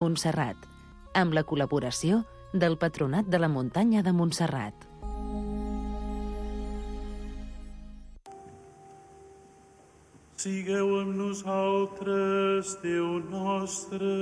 Montserrat, amb la col·laboració del Patronat de la Muntanya de Montserrat. Sigueu amb nosaltres, Déu nostre.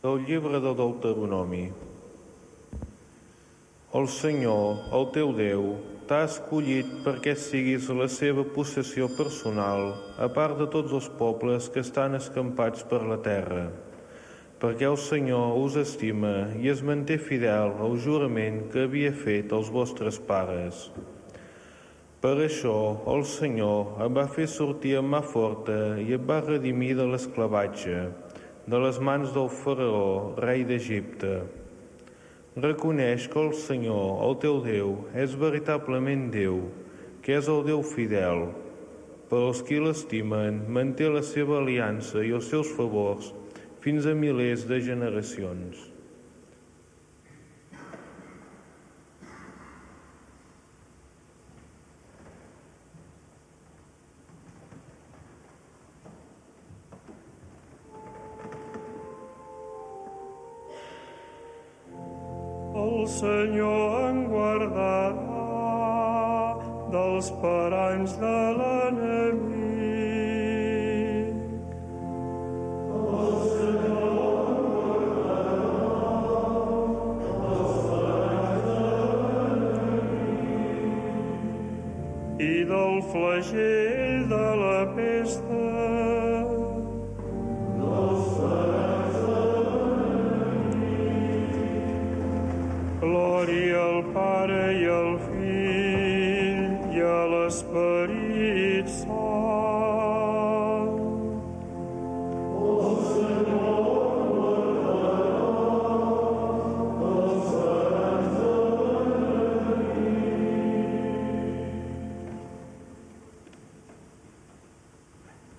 Del llibre del Deuteronomi. El Senyor, el teu Déu, t'ha escollit perquè siguis la seva possessió personal, a part de tots els pobles que estan escampats per la terra, perquè el Senyor us estima i es manté fidel al jurament que havia fet als vostres pares. Per això el Senyor em va fer sortir amb mà forta i em va redimir de l'esclavatge, de les mans del faraó, rei d'Egipte. Reconeix que el Senyor, el teu Déu, és veritablement Déu, que és el Déu fidel. Per als qui l'estimen, manté la seva aliança i els seus favors fins a milers de generacions. El Senyor en guardarà dels paranys de l'enemic. El Senyor en guardarà dels paranys de l'enemic i del flagell de la pesta. Glòria al Pare i al Fill i a l'Esperit Sant. El Senyor guardarà els paranys de l'enemic.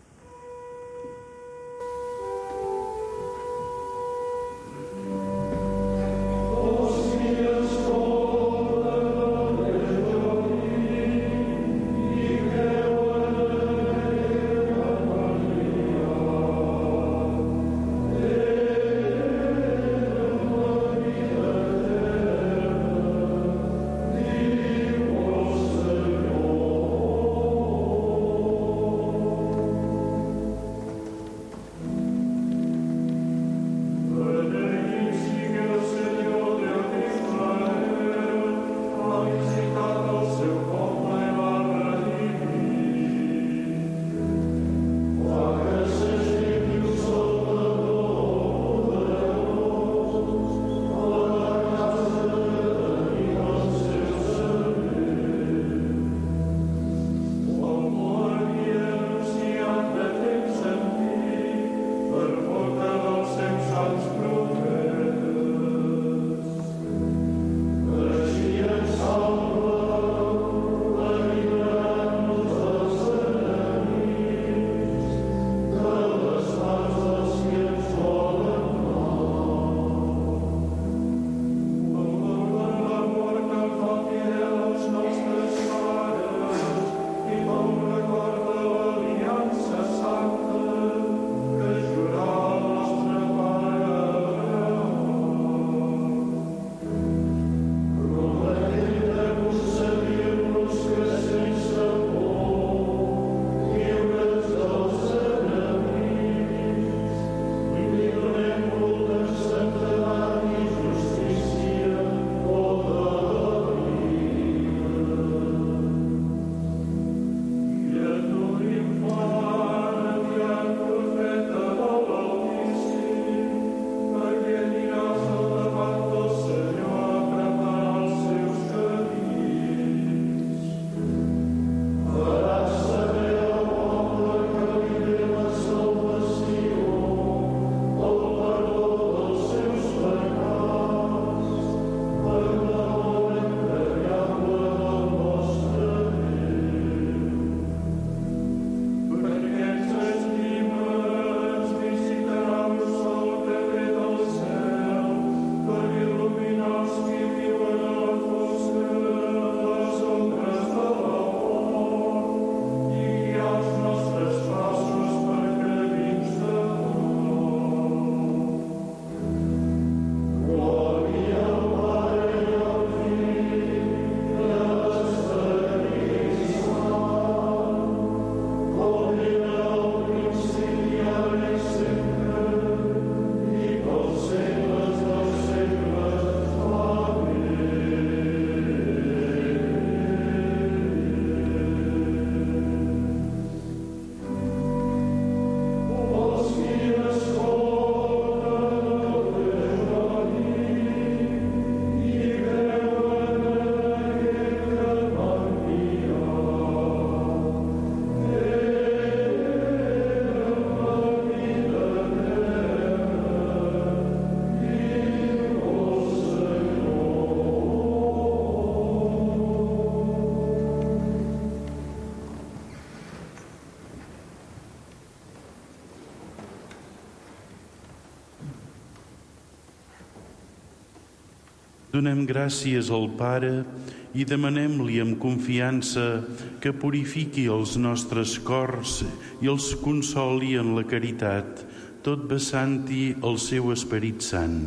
Donem gràcies al Pare i demanem-li amb confiança que purifiqui els nostres cors i els consoli en la caritat, tot vessant-hi el seu Esperit Sant.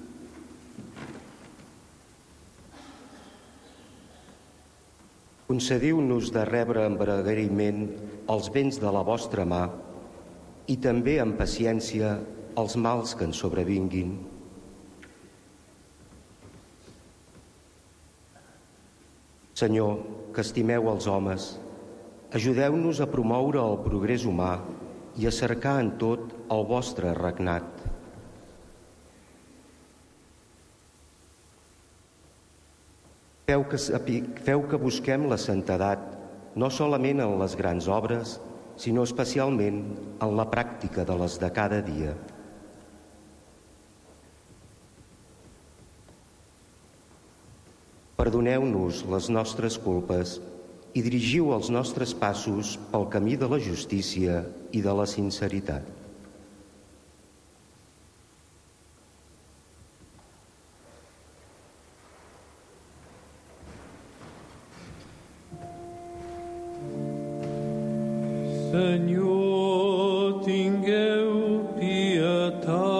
Concediu-nos de rebre amb agraïment els béns de la vostra mà i també amb paciència els mals que ens sobrevinguin. Senyor, que estimeu els homes, ajudeu-nos a promoure el progrés humà i a cercar en tot el vostre regnat. Feu que busquem la santedat no solament en les grans obres, sinó especialment en la pràctica de les de cada dia. Perdoneu-nos les nostres culpes i dirigiu els nostres passos pel camí de la justícia i de la sinceritat. Senyor, tingueu pietat.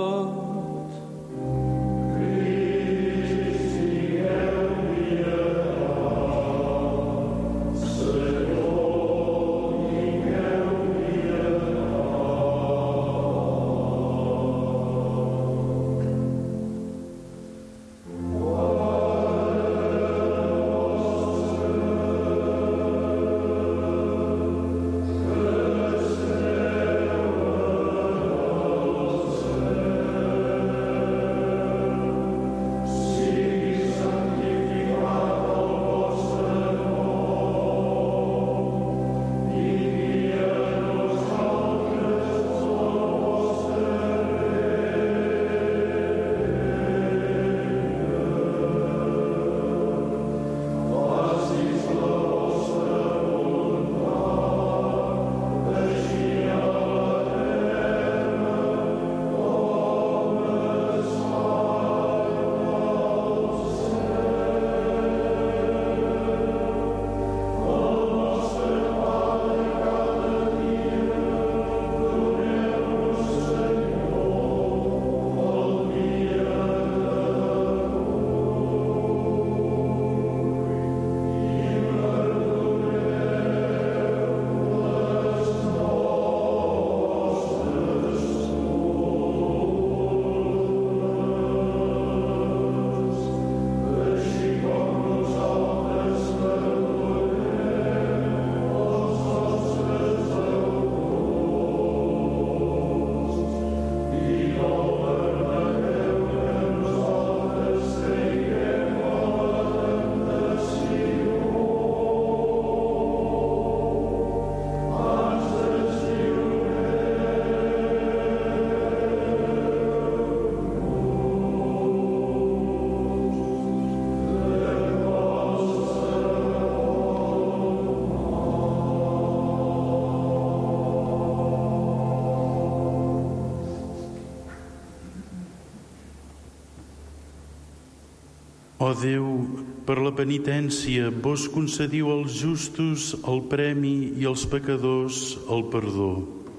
Ó Déu, per la penitència vos concediu als justos el premi i als pecadors el perdó.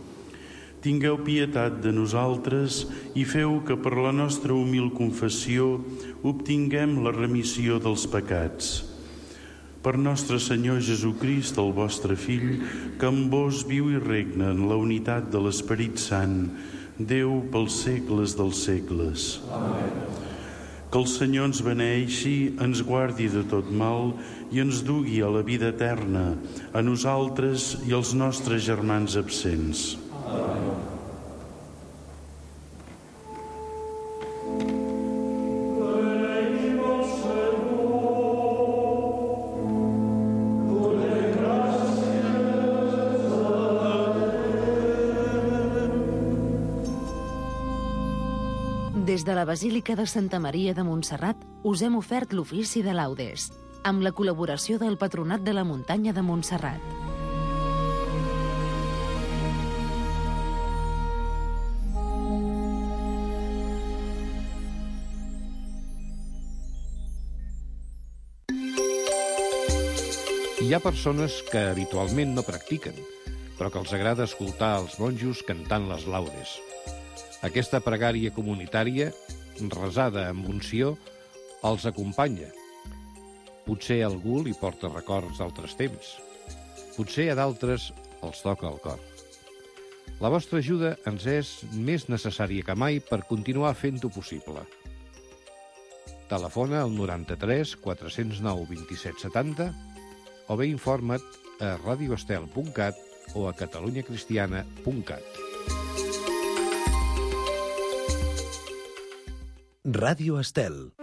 Tingueu pietat de nosaltres i feu que per la nostra humil confessió obtinguem la remissió dels pecats. Per nostre Senyor Jesucrist, el vostre Fill, que amb vos viu i regna en la unitat de l'Esperit Sant, Déu pels segles dels segles. Amén. Que el Senyor ens beneeixi, ens guardi de tot mal i ens dugui a la vida eterna, a nosaltres i als nostres germans absents. Amén. Des de la Basílica de Santa Maria de Montserrat us hem ofert l'ofici de laudes, amb la col·laboració del Patronat de la Muntanya de Montserrat. Hi ha persones que habitualment no practiquen, però que els agrada escoltar els monjos cantant les laudes. Aquesta pregària comunitària, resada amb unció, els acompanya. Potser a algú li porta records d'altres temps. Potser a d'altres els toca el cor. La vostra ajuda ens és més necessària que mai per continuar fent-ho possible. Telefona al 93 409 27 70 o bé informa't a radioestel.cat o a catalunyacristiana.cat. Ràdio Estel.